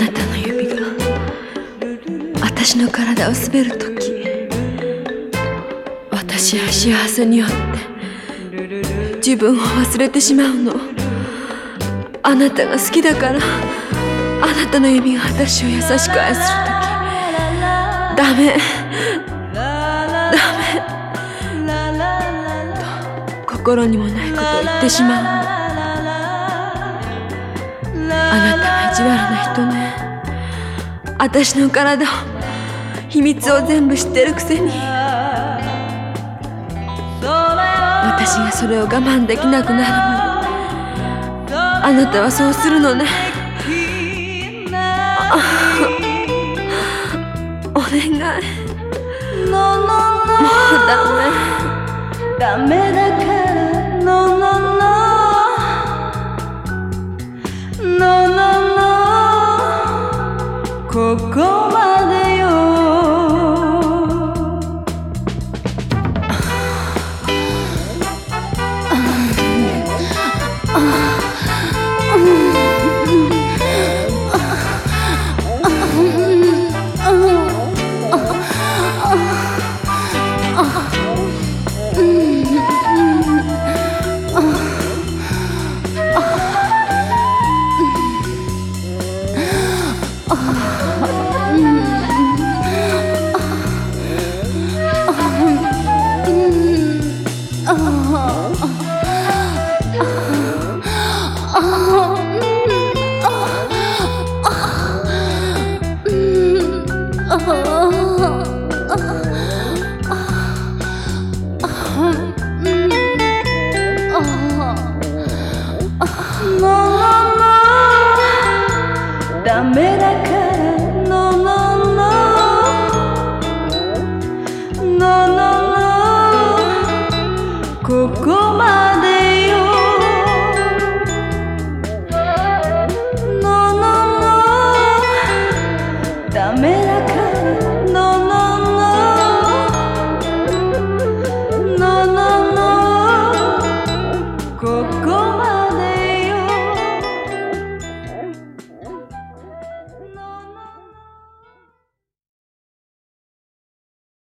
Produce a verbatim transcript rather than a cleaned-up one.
なたの指が私の体を滑るとき、私は幸せによって自分を忘れてしまうの。あなたが好きだから、あなたの指が私を優しく愛するとき、ダメダメと心にもないことを言ってしまうの。あなたは意地悪な人ね。私の体を、秘密を全部知ってるくせに、私がそれを我慢できなくなるまであなたはそうするのね。お願い、もうダメダメだからノノノノノノここまでよ。ダメだから